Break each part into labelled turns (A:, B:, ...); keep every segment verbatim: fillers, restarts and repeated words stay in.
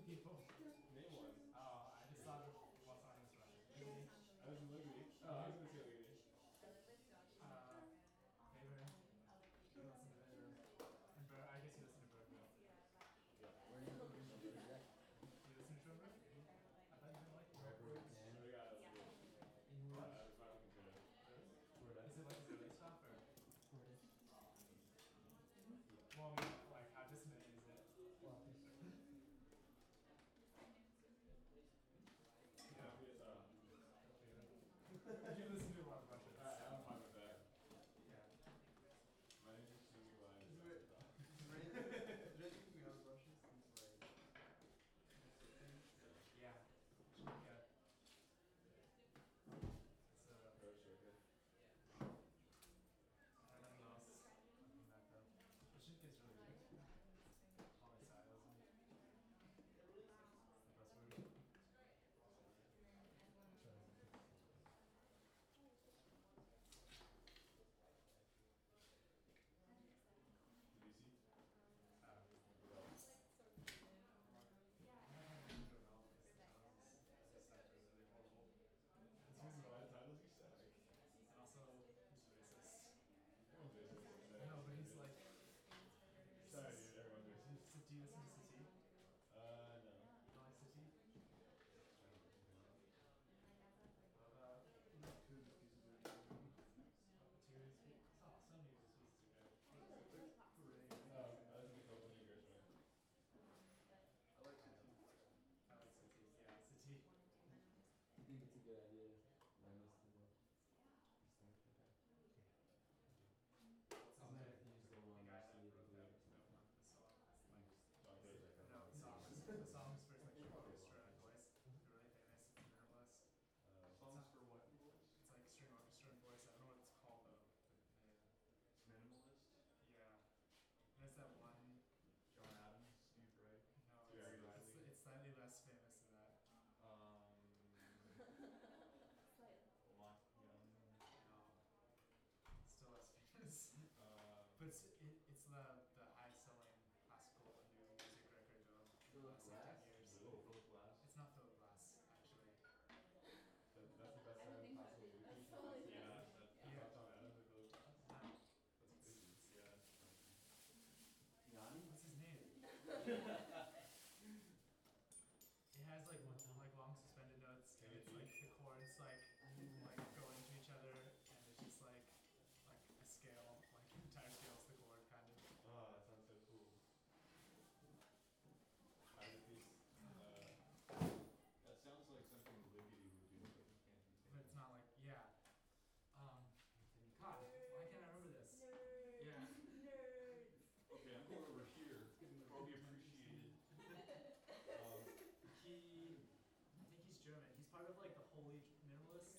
A: people.
B: Name one.
A: Oh, I just thought of what's on this one. Maybe.
B: I was Liberty. Oh, I was gonna say Liberty.
A: Uh, Favorite. You listen to Favorite. And Bur- I guess you listen to Birdville.
B: Yeah.
C: Where are you looking from?
A: Do you listen to Birdville? I thought you didn't like
C: Wherever
A: it.
C: you
B: So
C: can.
B: we got uh, I was not looking good.
A: Is it like his early stuff or?
C: Where it is.
A: Well, I mean, like, how dissonant is it?
C: Well, it's-
B: Yeah, we just, uh,
A: You listen to a lot of Russian.
B: Alright, I'm fine with that.
A: Yeah.
B: My name's just Jimmy Live.
D: Is it- Did I think we have brushes since like
A: Yeah. Yeah. So,
B: Oh, sure, good.
A: I don't know what else. Looking back up. The shit gets really weird. Polystylism. That's the best word.
B: Did you see?
A: Uh,
B: What else? It's just my titles are static.
A: And also, he's racist.
B: Everyone's racist.
A: No, but he's like.
B: Sorry, dude, everyone's racist.
A: Do you listen to Sati?
B: Uh, no.
A: You don't like Sati? What about
D: two of the pieces of it?
A: Tears? Oh, some news is supposed to be good.
B: Oh, I was gonna go with you, Gershwin.
D: I like it.
A: I like Sati. Yeah, Sati.
C: I think it's a good idea to learn this to the I'm gonna use the one
A: The
C: I
A: guy that
C: see
A: wrote
C: the
A: that,
C: video.
A: no, not the song. It's like,
B: John Cage.
A: no, the song is, the song is first like String Orchestra and Voice. They're really famous. It's minimalist.
B: Uh,
D: Songs for what?
A: It's like String Orchestra and Voice. I don't know what it's called though. But, yeah.
D: Minimalist.
A: Yeah. There's that one.
D: John Adams, Steve Wright.
A: No,
B: Very
A: it's, it's,
B: lively.
A: it's slightly less famous than that.
D: Um, Lock Young.
A: No. It's still less famous.
D: Um,
A: But it's, it, it's the, the highest selling classical new music record of the
C: Philip
A: last like ten
C: Glass?
A: years.
B: Really?
D: Philip Glass.
A: It's not Philip Glass, actually.
B: that, that's the best selling classical movie.
E: That's totally
D: Yeah,
E: different.
D: that,
B: You thought John Adams or Philip Glass?
A: Not,
B: That's crazy.
D: yeah.
C: Yanni?
A: what's his name? It has like one, like long suspended notes, and it's like the chords like like go into each other, and it's just like like a scale, like the entire scale's the chord kind of.
B: Oh, that sounds so cool. How did these, uh,
D: That sounds like something Liggity would do, but you can't do.
A: But it's not like yeah. Um, God, why can't I remember this?
E: Nerds.
A: Yeah.
E: Nerds.
D: Okay, I'm going over here. Probably appreciated.
A: Um, he, I think he's German. He's part of like the Holy Minimalist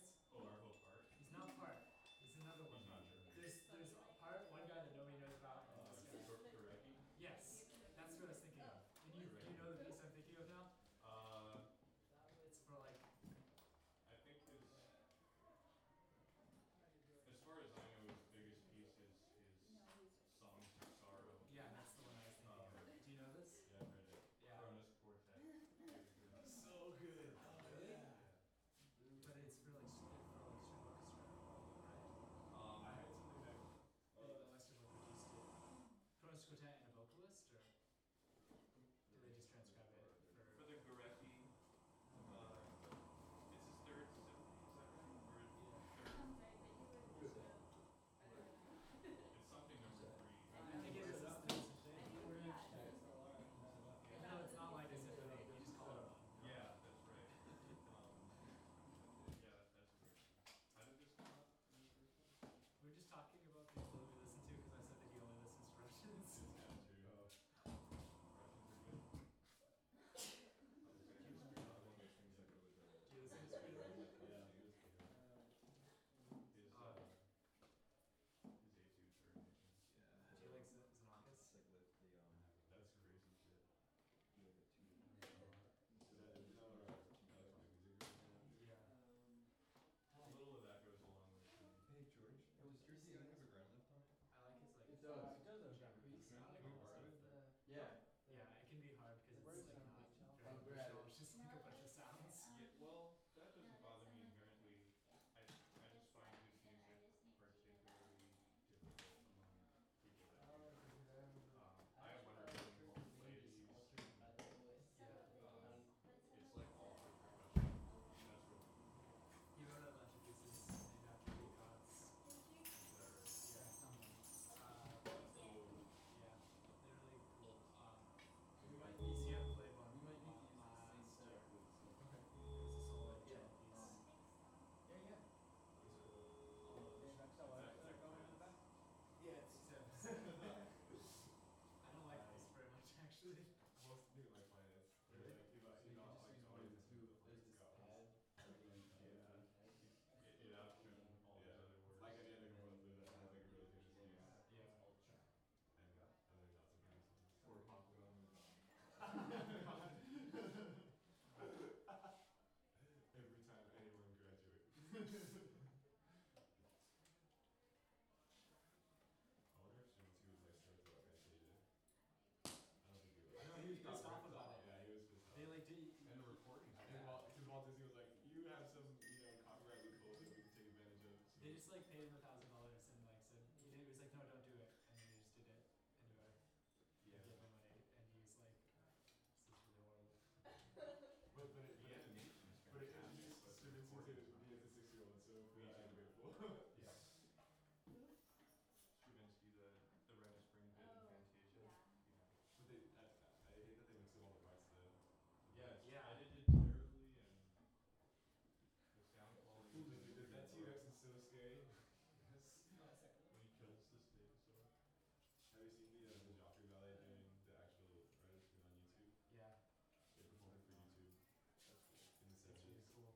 A: like paid him a thousand dollars and like said he, did, he was like, no, don't do it, and then he just did it anyway.
B: Yeah.
A: He gave him money, and he was like, this is really horrible.
B: But but it,
E: The
B: but it,
E: animation is
B: but it
E: fantastic,
B: introduced
E: but the
B: students into
E: recording
B: the,
E: is
B: me as a six year old, so
E: Me
B: uh,
E: too.
B: I'm grateful.
A: Yeah.
E: Stravinsky, the the Red of Spring bit in
F: Oh,
E: Fantasia.
F: yeah.
B: But they, I, I I hate that they mix up all the parts though.
E: Yeah, it's
A: Yeah.
E: edited terribly and the sound quality
B: Ooh,
E: is
B: the, the, that T Rex is so scary. Yes.
E: when he kills the stegosaurus.
B: Have you seen the uh, the Joffrey Ballet doing the actual Red of Spring on YouTube?
A: Yeah,
B: They performed it for YouTube
E: That's cool.
B: in the
A: that's really
B: seventies.
A: cool.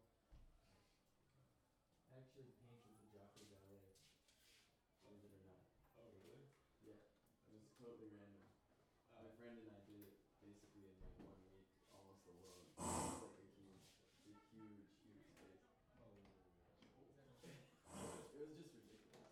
C: I actually painted the Joffrey Ballet, believe it or not.
B: Oh really?
C: Yeah, it was totally random.
B: Uh,
C: My friend and I did it basically in like one week, almost alone. It was like a huge, a huge, huge space.
E: Oh, that's cool.
C: It was just ridiculous.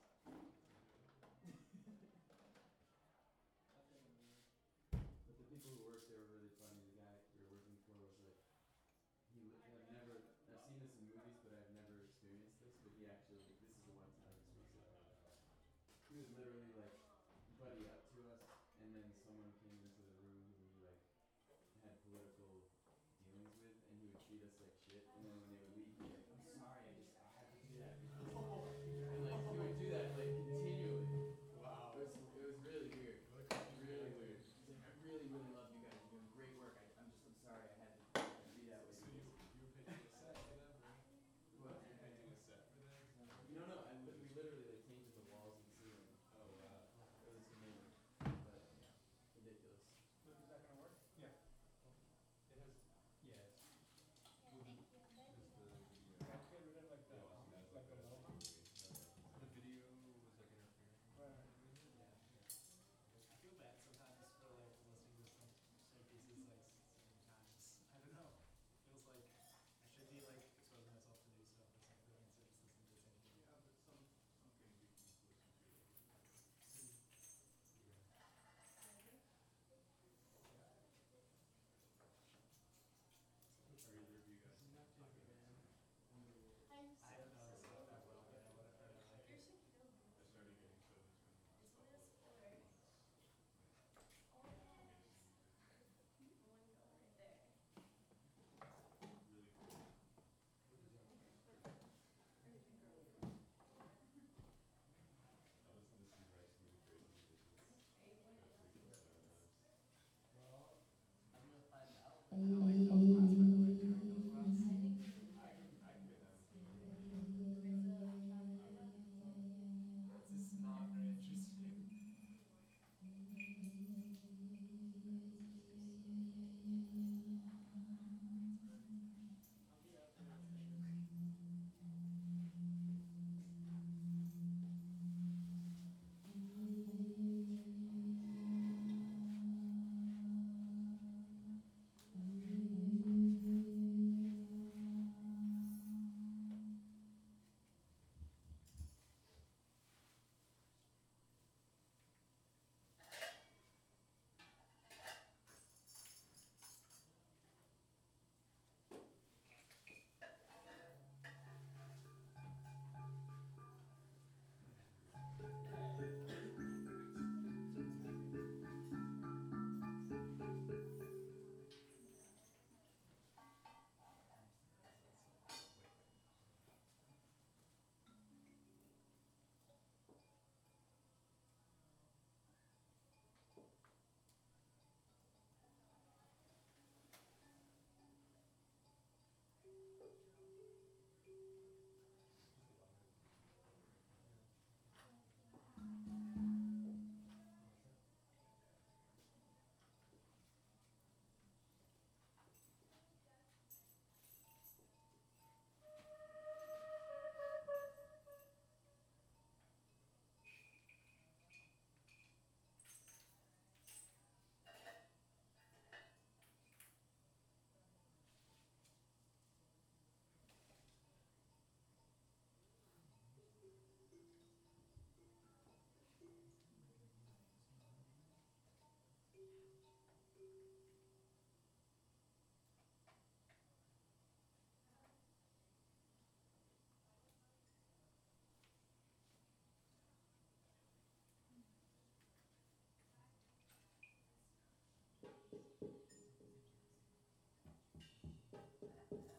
C: But the people who worked there were really funny. The guy we were working for was like, he li- I've never, I've seen this in movies, but I've never experienced this. But he actually, this is a one-time experience. He was literally like buddy up to us, and then someone came into the room who we like had political dealings with, and he would treat us like shit. And then when they would leave, he'd be like, "I'm sorry, I just I had to do that." And like he would do that like continually.
B: wow.
C: It was it was really weird.
B: What a creepy
C: Really
B: character.
C: weird. He's like, I really, really love you guys. You're doing great work. I, I'm just, I'm sorry. I had to, I had to be that way.
B: So you you were painting a set for them, or
C: What?
B: you were painting a set for them?
C: You don't know. I li- we literally like painted the walls and ceiling.
B: Oh wow.
C: It was amazing, but ridiculous.
A: Look, is that gonna work? Yeah. It has. Yeah. It's
F: Yeah, thank you.
A: Something interesting.